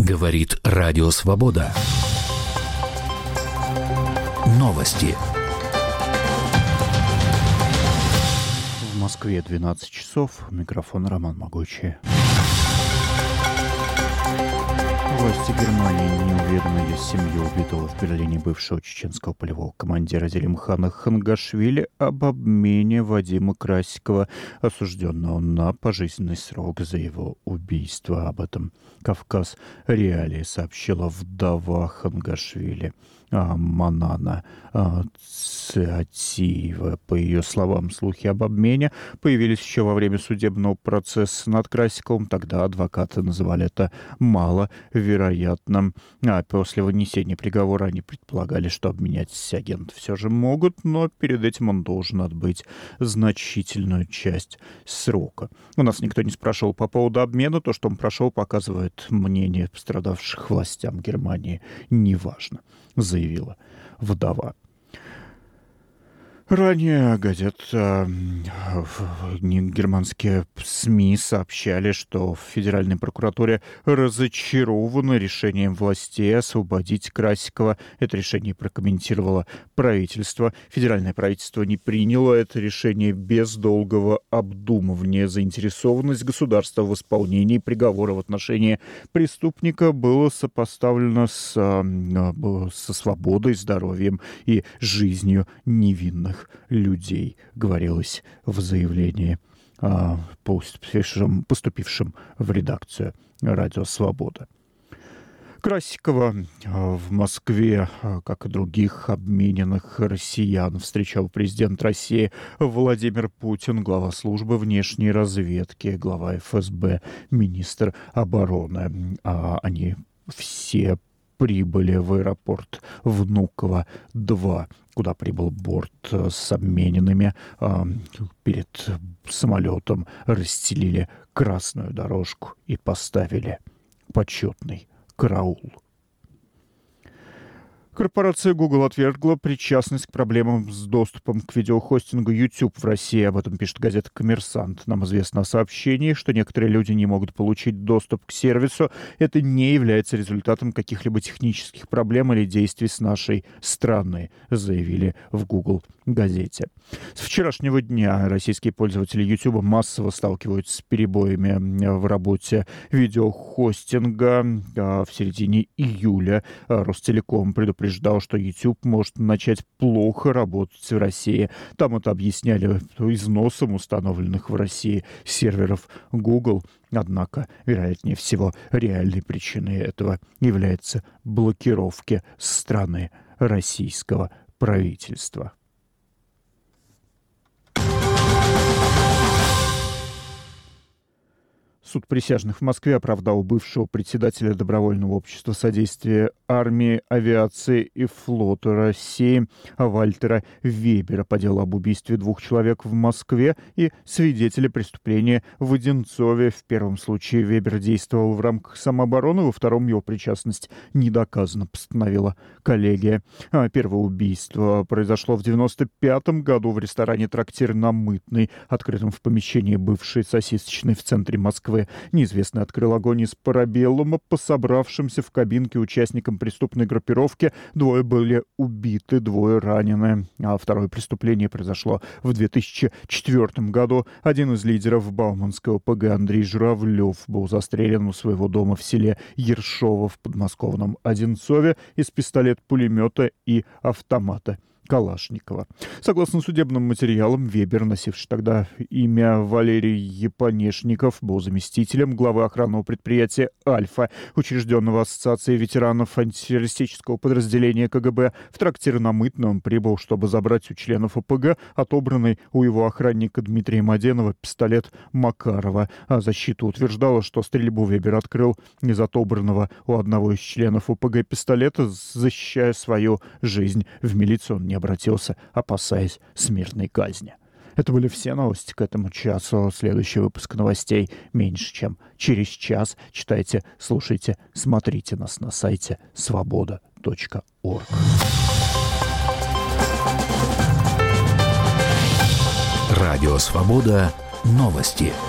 Говорит Радио Свобода. Новости. В Москве 12 часов. Микрофон Роман Могучий. Власти Германии не уведомили семью убитого в Берлине бывшего чеченского полевого командира Зелимхана Хангашвили об обмене Вадима Красикова, осужденного на пожизненный срок за его убийство. Об этом «Кавказ Реалии» сообщила вдова Хангашвили Манана Циатиева. По ее словам, слухи об обмене появились еще во время судебного процесса над Красиковым. Тогда адвокаты называли это маловероятным. А после вынесения приговора они предполагали, что обменять агенты все же могут, но перед этим он должен отбыть значительную часть срока. У нас никто не спрашивал по поводу обмена. То, что он прошел, показывает мнение пострадавших властям Германии. Неважно, заявила вдова. Ранее германские СМИ сообщали, что в Федеральной прокуратуре разочарованы решением властей освободить Красикова. Это решение прокомментировало правительство. Федеральное правительство не приняло это решение без долгого обдумывания. Заинтересованность государства в исполнении приговора в отношении преступника была сопоставлена со свободой, здоровьем и жизнью невинных людей, говорилось в заявлении, поступившем в редакцию «Радио Свобода». Красикова в Москве, как и других обмененных россиян, встречал президент России Владимир Путин, глава службы внешней разведки, глава ФСБ, министр обороны. Они все прибыли в аэропорт Внуково-2, куда прибыл борт с обмененными. Перед самолетом расстелили красную дорожку и поставили почетный караул. Корпорация Google отвергла причастность к проблемам с доступом к видеохостингу YouTube в России. Об этом пишет газета «Коммерсант». Нам известно о сообщении, что некоторые люди не могут получить доступ к сервису. Это не является результатом каких-либо технических проблем или действий с нашей стороны, заявили в Google газете. С вчерашнего дня российские пользователи YouTube массово сталкиваются с перебоями в работе видеохостинга. В середине июля Ростелеком предупреждал, что YouTube может начать плохо работать в России. Там это объясняли износом установленных в России серверов Google. Однако, вероятнее всего, реальной причиной этого является блокировка со стороны российского правительства. Суд присяжных в Москве оправдал бывшего председателя Добровольного общества содействия армии, авиации и флота России Вальтера Вебера по делу об убийстве 2 человек в Москве и свидетеля преступления в Одинцове. В первом случае Вебер действовал в рамках самообороны, во втором его причастность не доказана, постановила коллегия. Первое убийство произошло в 1995 году в ресторане «Трактир на Мытной», открытом в помещении бывшей сосисочной в центре Москвы. Неизвестный открыл огонь из парабеллума по собравшимся в кабинке участникам преступной группировки. 2 были убиты, 2 ранены. А второе преступление произошло в 2004 году. Один из лидеров Бауманской ОПГ, Андрей Журавлев, был застрелен у своего дома в селе Ершово в подмосковном Одинцове из пистолет-пулемета и автомата Калашникова. Согласно судебным материалам, Вебер, носивший тогда имя Валерий Японешников, был заместителем главы охранного предприятия «Альфа», учрежденного Ассоциацией ветеранов антитеррористического подразделения КГБ. В трактир на Мытной он прибыл, чтобы забрать у членов ОПГ отобранный у его охранника Дмитрия Маденова пистолет Макарова. А защита утверждала, что стрельбу Вебер открыл из отобранного у одного из членов ОПГ пистолета, защищая свою жизнь. В милицию он не обратился, опасаясь смертной казни. Это были все новости к этому часу. Следующий выпуск новостей меньше, чем через час. Читайте, слушайте, смотрите нас на сайте svoboda.org. Радио Свобода. Новости.